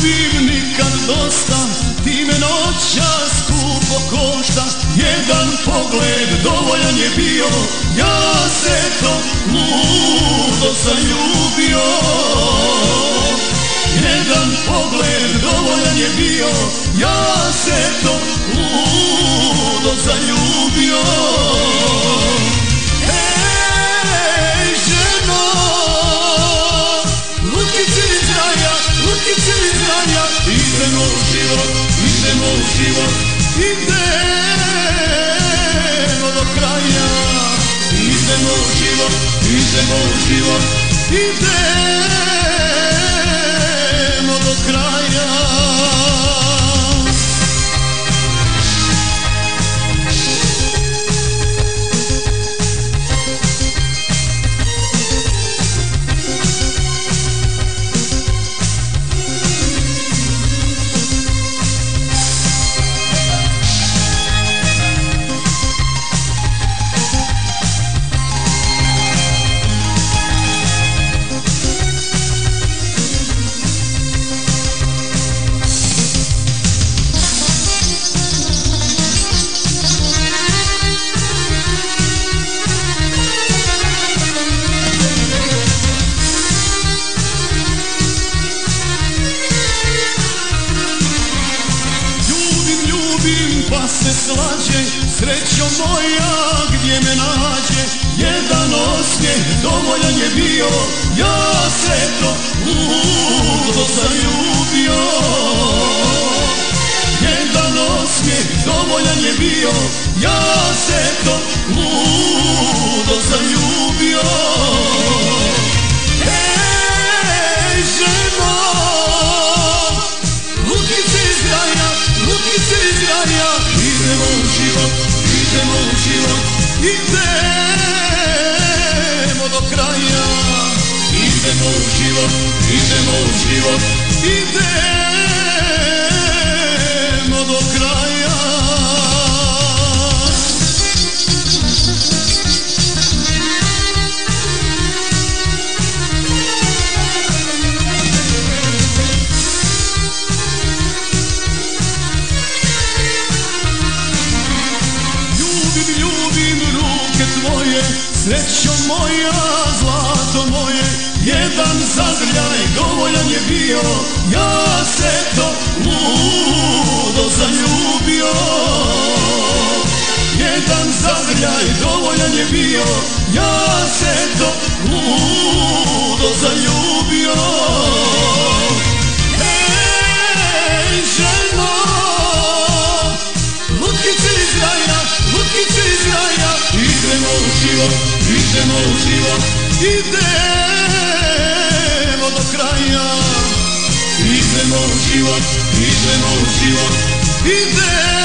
ljubim nikad dosta, ti me noćas skupo košta. Jedan pogled dovoljan je bio, ja se to ludo zaljubio. Jedan pogled dovoljan je bio, ja se to ludo zaljubio. Ej ženo, lutkice iz raja, lutkice iz raja, idemo u život, idemo u život, idemo do kraja. Idemo u život, idemo u život, idemo do kraja. Pa se slađe, srećo moja, gdje me nađe. Jedan osmijeh dovoljan je bio, ja se to ludo zaljubio. Jedan osmijeh dovoljan je bio, ja se to ludo zaljubio. Ej ženo, lutkice iz raja, lutkice iz raja, idemo u život, idemo u život, idemo do kraja. Idemo u život, idemo u život, idemo do kraja. Srećo moja, zlato moje, jedan zagrljaj dovoljan je bio, ja se to ludo zaljubio. Jedan zagrljaj dovoljan je bio, ja se to ludo zaljubio. Ej ženo, lutkice iz raja, lutkice iz raja, idemo u život, idemo u život, idemo do kraja. Idemo u život, idemo u život, idemo